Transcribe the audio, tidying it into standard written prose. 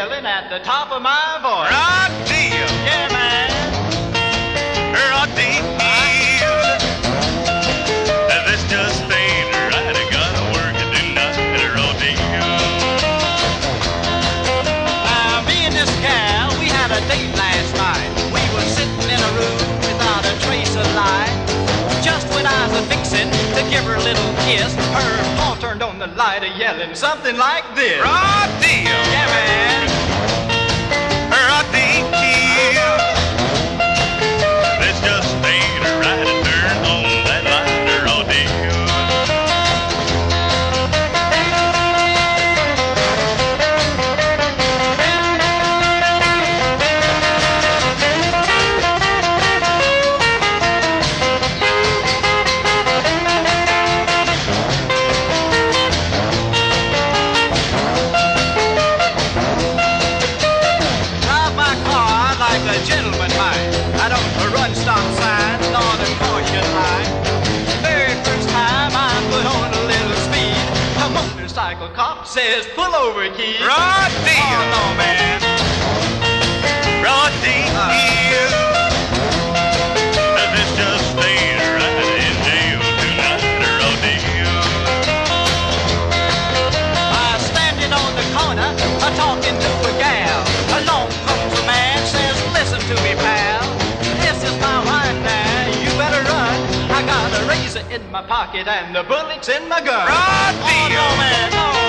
yelling at the top of my voice. Rodeo, Yeah, man. rodeo. This just ain't right. I gotta work it tonight. Rodeo. Me and this gal, we had a date last night. We were sitting in a room without a trace of light. Just when I was fixing to give her a little kiss, her paw turned on the light, yelling something like this. Rodeo, Yeah, man. rodeo. This just ain't right. Turn on that light. Rodeo. Drive my car like a gentleman might. I don't run stop signs nor the caution light. Very first time I put on a little speed, a motorcycle cop says, pull over, kid. Rodeo, Oh, no, man. rodeo. This just ain't right. In jail tonight. Rodeo. Standing on the corner, talking to a gal. Along comes a man, says, listen to me, pal. This is my wife now, you better run. I got a razor in my pocket and the bullets in my gun. Rodeo. Oh, no, man, no.